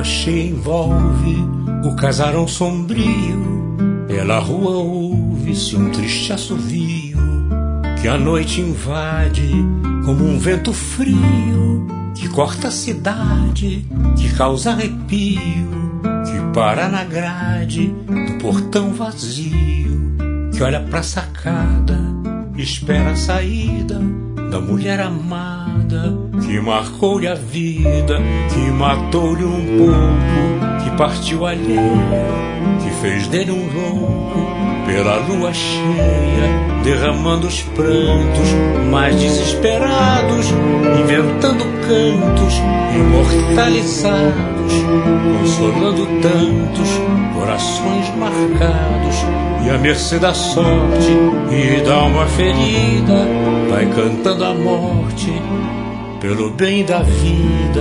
cheia envolve o casarão sombrio. Pela rua ouve-se um triste assovio que a noite invade como um vento frio que corta a cidade, que causa arrepio, que para na grade do portão vazio, que olha pra sacada, espera a saída da mulher amada, que marcou-lhe a vida, que matou-lhe um pouco, que partiu alheio, que fez dele um louco, pela lua cheia, derramando os prantos mais desesperados, inventando cantos imortalizados, consolando tantos corações marcados, e à mercê da sorte e da alma ferida, vai cantando a morte pelo bem da vida.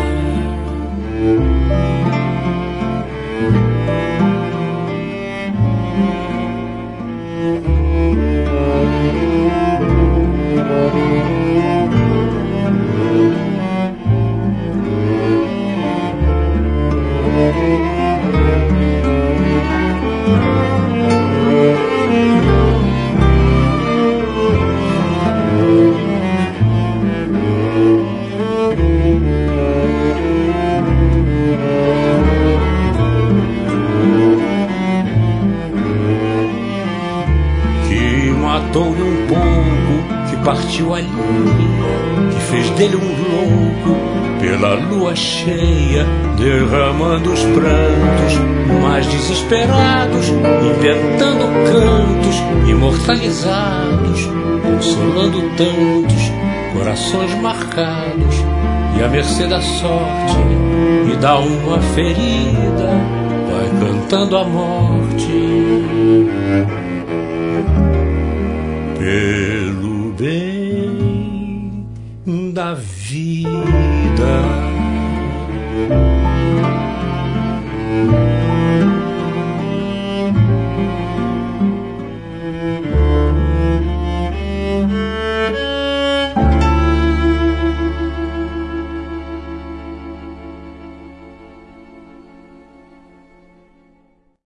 Matou-lhe um pouco, que partiu ali, que fez dele um louco, pela lua cheia, derramando os prantos mais desesperados, inventando cantos imortalizados, consolando tantos corações marcados, e à mercê da sorte e da alma ferida, vai cantando a morte pelo bem da vida.